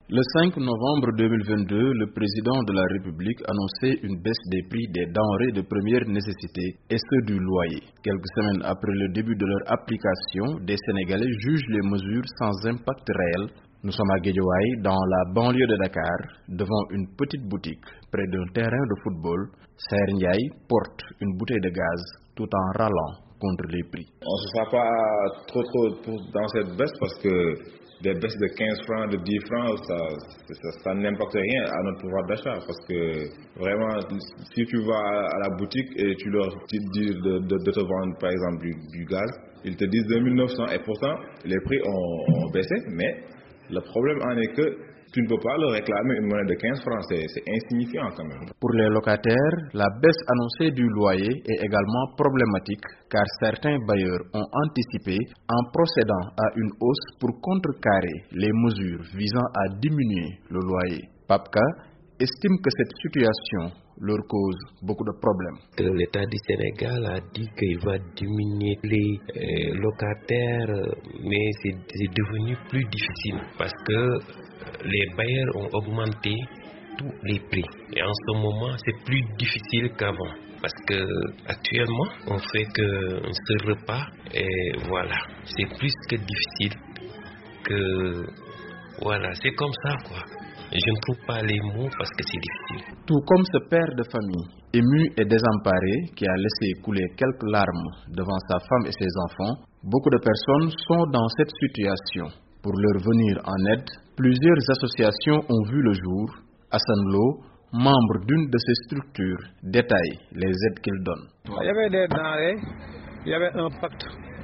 Le 5 novembre 2022, le président de la République annonçait une baisse des prix des denrées de première nécessité et ceux du loyer. Quelques semaines après le début de leur application, des Sénégalais jugent les mesures sans impact réel. Nous sommes à Guédiawaye, dans la banlieue de Dakar, devant une petite boutique près d'un terrain de football. Saër Ndiaye porte une bouteille de gaz tout en râlant contre les prix. On ne se sent pas trop dans cette baisse parce que des baisses de 15 francs, de 10 francs, ça n'impacte rien à notre pouvoir d'achat. Parce que vraiment, si tu vas à la boutique et tu leur dis de te vendre par exemple du gaz, ils te disent 2900 et pourtant les prix ont baissé, mais le problème en est que tu ne peux pas leur réclamer une monnaie de 15 francs, c'est insignifiant quand même. Pour les locataires, la baisse annoncée du loyer est également problématique car certains bailleurs ont anticipé en procédant à une hausse pour contrecarrer les mesures visant à diminuer le loyer. Papka estime que cette situation leur cause beaucoup de problèmes. L'État du Sénégal a dit qu'il va diminuer les locataires, mais c'est devenu plus difficile parce que les bailleurs ont augmenté tous les prix. Et en ce moment, c'est plus difficile qu'avant. Parce que actuellement, on fait qu'un seul repas et voilà. C'est plus que difficile que... Voilà, c'est comme ça quoi. Je ne trouve pas les mots parce que c'est difficile. Tout comme ce père de famille, ému et désemparé, qui a laissé couler quelques larmes devant sa femme et ses enfants, beaucoup de personnes sont dans cette situation. Pour leur venir en aide, plusieurs associations ont vu le jour. Hassan Lo, membre d'une de ces structures, détaille les aides qu'il donne. Il y avait des denrées, il y avait un pack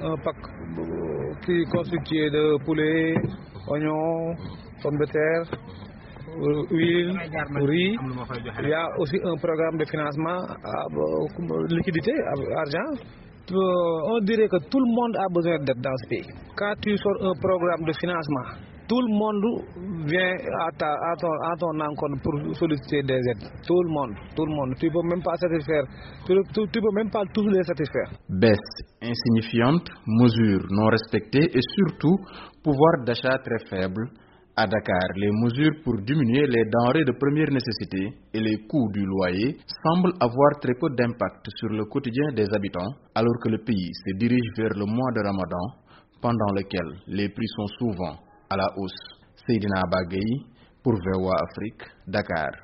qui constituait de poulet, oignons, pommes de terre, huile, riz. Il y a aussi un programme de financement, liquidité, argent. On dirait que tout le monde a besoin d'aide dans ce pays. Quand tu sors un programme de financement, tout le monde vient à ton encontre pour solliciter des aides. Tout le monde. Tu ne peux même pas satisfaire. Tu peux même pas tous les satisfaire. Baisse insignifiante, mesures non respectées et surtout pouvoir d'achat très faible. À Dakar, les mesures pour diminuer les denrées de première nécessité et les coûts du loyer semblent avoir très peu d'impact sur le quotidien des habitants, alors que le pays se dirige vers le mois de Ramadan, pendant lequel les prix sont souvent à la hausse. Seydina Bagay pour VOA Afrique, Dakar.